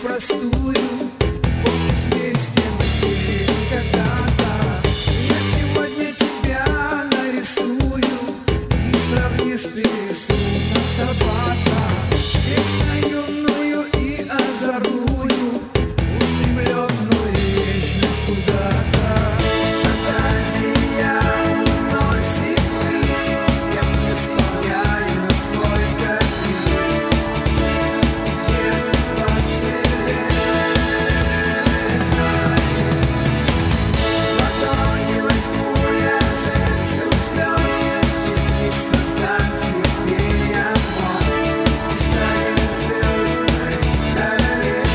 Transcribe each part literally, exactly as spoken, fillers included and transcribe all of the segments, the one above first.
простую. Помнишь, вместе мы были когда-то. Я сегодня тебя нарисую, и сравнишь ты рисунок с Арбата. Вечно юную и озорную, устремленную вечность куда-то. Фантазия уносит ввысь, я исполняю свой каприз. Где-то во вселенной в ладони возьму я жемчуг слез, из них создам тебе я мост, и станем звездной королевой.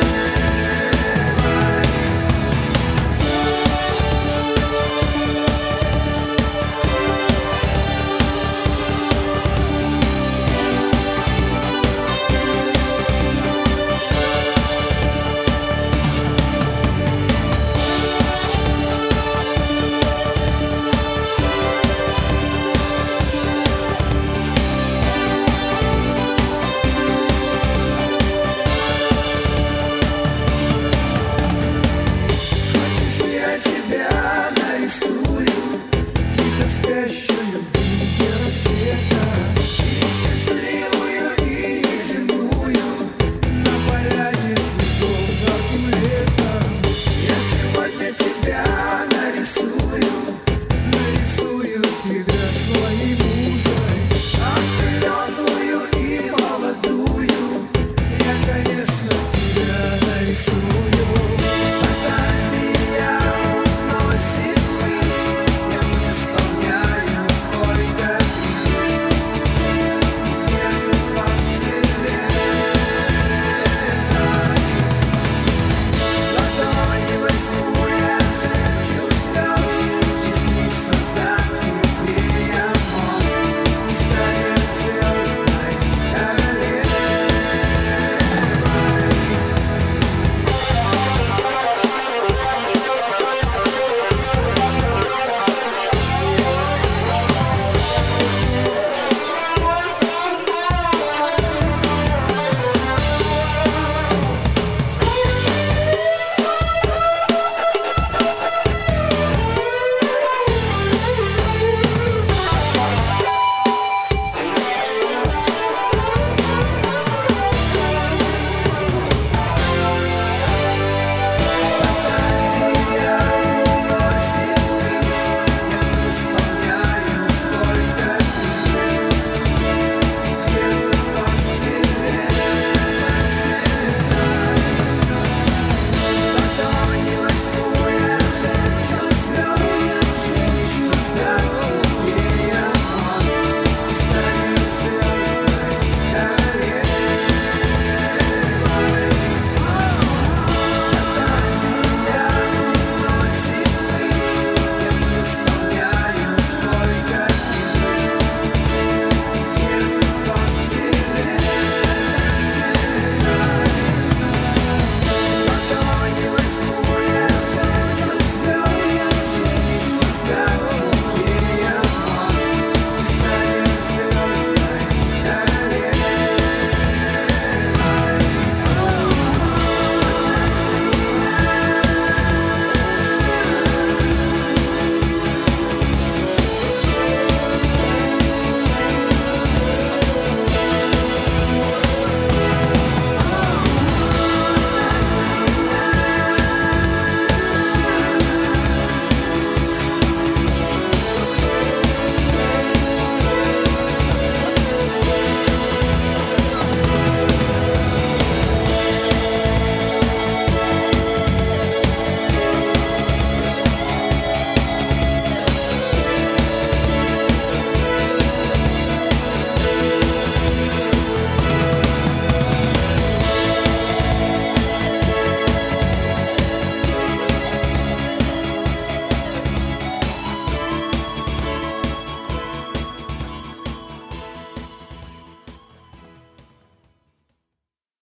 Хочешь, я тебя нарисую, тихо спящую в дымке рассвета, и счастливую, и неземную, на поляне цветов жарким летом. Я сегодня тебя нарисую, нарисую тебя своим.